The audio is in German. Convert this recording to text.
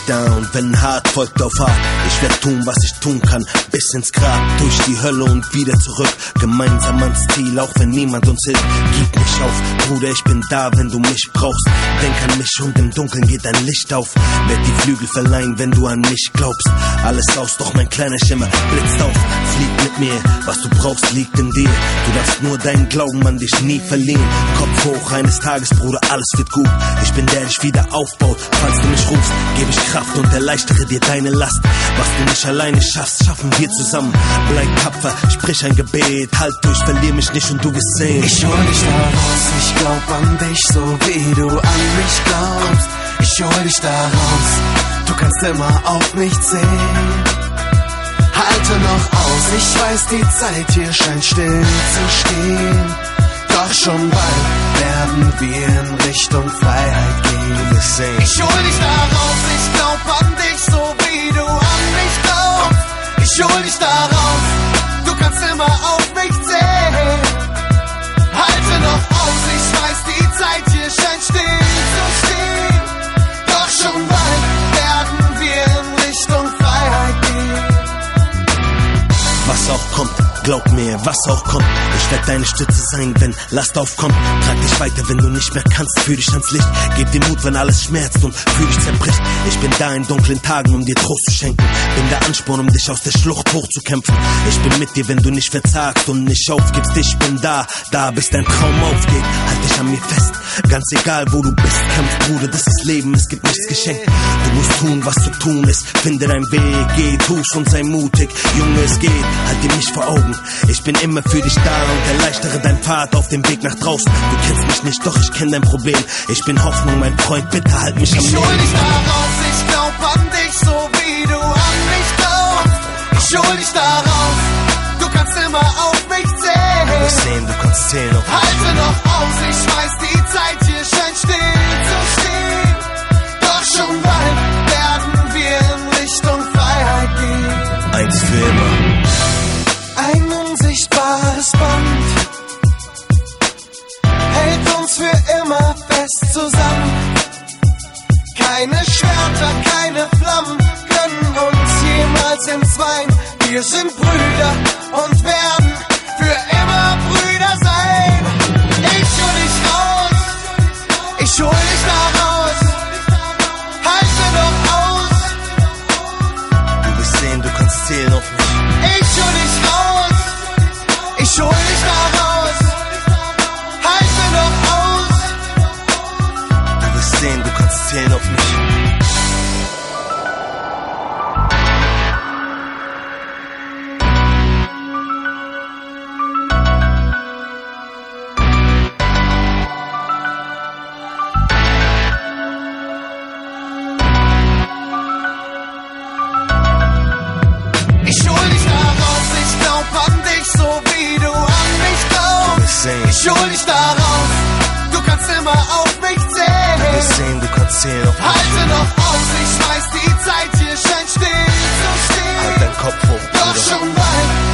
down, wenn hart folgt auf hart. Ich werd tun, was ich tun kann, bis ins Grab, durch die Hölle und wieder zurück. Gemeinsam ans Ziel, auch wenn niemand uns hilft. Gib nicht auf, Bruder, ich bin da, wenn du mich brauchst. Denk an mich und im Dunkeln geht dein Licht auf. Werd die Flügel verleihen, wenn du an mich glaubst. Alles aus, doch mein kleiner Schimmer blitzt auf. Flieg mit mir, was du brauchst, liegt in dir. Du darfst nur deinen Glauben an dich nie verlieren. Kopf hoch, eines Tages, Bruder, alles wird gut. Ich bin der dich wieder aufbaut, falls du mich rufst. Gebe ich Kraft und erleichtere dir deine Last. Was du nicht alleine schaffst, schaffen wir zusammen. Bleib tapfer, sprich ein Gebet. Halt durch, verlier mich nicht und du wirst sehen. Ich hol dich da raus, ich glaub an dich, so wie du an mich glaubst. Ich hol dich da raus, du kannst immer auf mich zählen. Halte noch aus, ich weiß, die Zeit hier scheint still zu stehen. Doch schon bald werden wir in Richtung Freiheit gehen. Ich hol dich da raus, ich glaub an dich, so wie du an mich glaubst. Ich hol dich da raus, du kannst immer auf mich zählen. Halte noch aus, ich weiß, die Zeit hier scheint still zu stehen. Doch schon bald werden wir in Richtung Freiheit gehen. Was auch kommt, glaub mir, was auch kommt. Ich werd deine Stütze sein, wenn Last aufkommt. Trag dich weiter, wenn du nicht mehr kannst. Führ dich ans Licht, gib dir Mut, wenn alles schmerzt und fühl dich zerbricht. Ich bin da in dunklen Tagen, um dir Trost zu schenken. Bin der Ansporn, um dich aus der Schlucht hochzukämpfen. Ich bin mit dir, wenn du nicht verzagst und nicht aufgibst. Ich bin da, bis dein Traum aufgeht. Halt dich an mir fest, ganz egal wo du bist. Kämpf, Bruder, das ist Leben, es gibt nichts geschenkt. Du musst tun, was zu tun ist. Finde deinen Weg, geh, tu's und sei mutig. Junge, es geht, halt dir mich vor Augen. Ich bin immer für dich da und erleichtere deinen Pfad auf dem Weg nach draußen. Du kennst mich nicht, doch ich kenn dein Problem. Ich bin Hoffnung, mein Freund, bitte halt mich am Leben. Ich hol dich da raus, ich glaub an dich, so wie du an mich glaubst. Ich hol dich da raus, du kannst immer auf mich zählen. Du wirst sehen, du kannst zählen auf mich. Halte noch aus, ich weiß, die Zeit hier scheint still zu stehen. Doch schon bald werden wir in Richtung Freiheit gehen. Eins für immer. Ein unsichtbares Band hält uns für immer fest zusammen. Keine Schwerter, keine Flammen können uns jemals entzweien. Wir sind Brüder und werden für immer Brüder sein. Ich hol dich raus, ich hol dich da raus. Halte doch aus. Du wirst sehen, du kannst zählen auf mich. Ich hol dich raus, ich hol dich da raus. Halte doch aus. Du wirst sehen, du kannst zählen auf mich. Ich hol dich da raus, ich glaub an dich, so wie du an mich glaubst. Ich hol dich da raus, du kannst immer auf mich zählen. Du wirst sehen, du kannst zählen auf mich. Halte noch aus, ich weiß, die Zeit hier scheint still zu stehen. Halt deinen Kopf hoch, Bruder. Doch schon bald